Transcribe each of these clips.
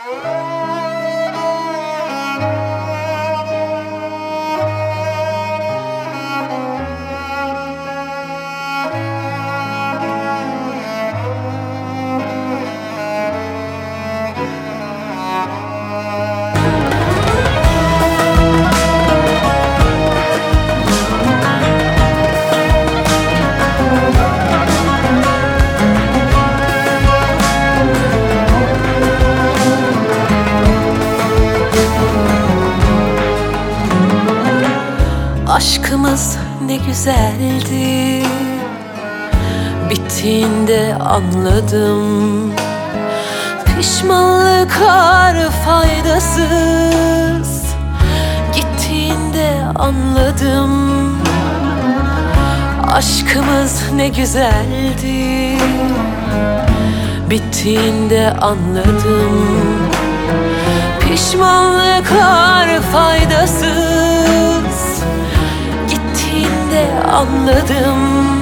Aşkımız ne güzeldi, bittiğinde anladım. Pişmanlıklar faydasız, gittiğinde anladım. Aşkımız ne güzeldi, bittiğinde anladım. Pişmanlıklar faydasız, gittiğinde anladım.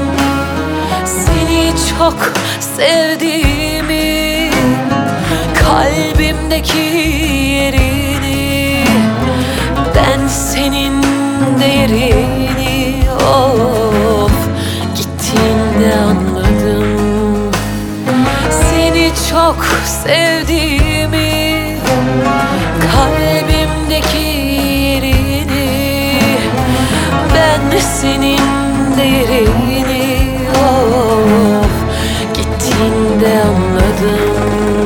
Seni çok sevdiğimi, kalbimdeki yerini, ben senin değerini, of, gittiğinde anladım. Seni çok sevdiğimi, kalbimdeki yerini, ben senin değerini, of, gittiğinde anladım.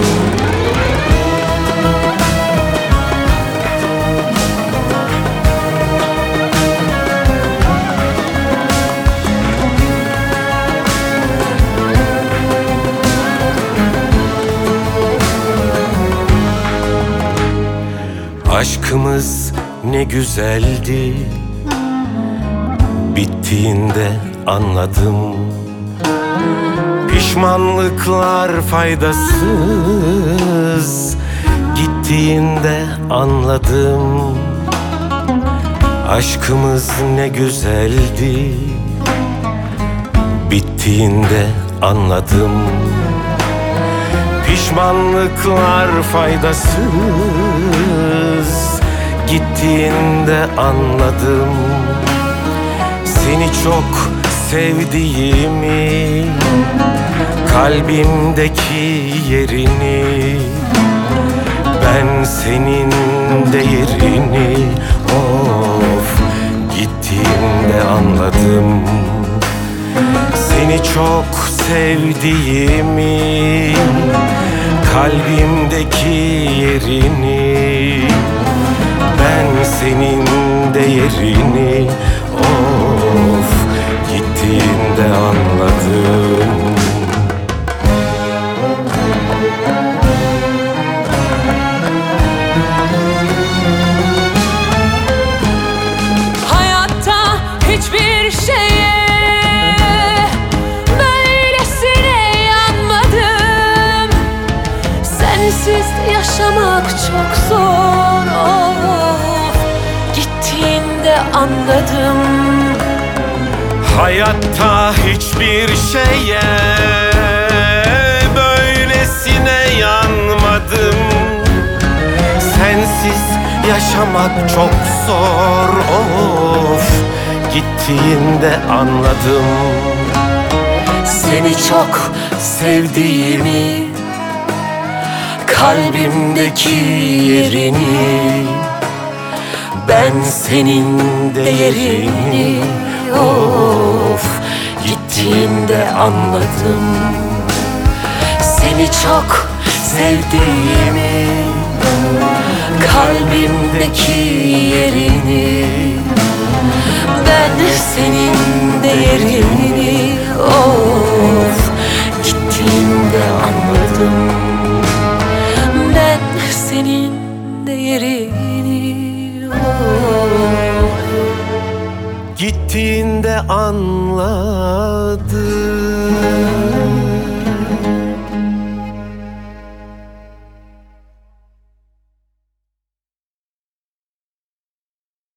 Aşkımız ne güzeldi, bittiğinde anladım. Pişmanlıklar faydasız, gittiğinde anladım. Aşkımız ne güzeldi, bittiğinde anladım. Pişmanlıklar faydasız, gittiğinde anladım. Seni çok sevdiğimi, kalbimdeki yerini, ben senin değerini, of, gittiğinde anladım. Seni çok sevdiğimi, kalbimdeki yerini, ben senin değerini, of, gittiğinde anladım. Hayatta hiçbir şeye böylesine yanmadım. Sensiz yaşamak çok zor, of, gittiğinde anladım. Hayatta hiçbir şeye böylesine yanmadım. Sensiz yaşamak çok zor, of, gittiğinde anladım. Seni çok sevdiğimi, kalbimdeki yerini, ben senin değerini, of, gittiğinde anladım. Seni çok sevdiğimi, kalbimdeki yerini, ben senin değerini, of, gittiğinde anladım. Ben senin değerini, of, Gittiğinde anladım.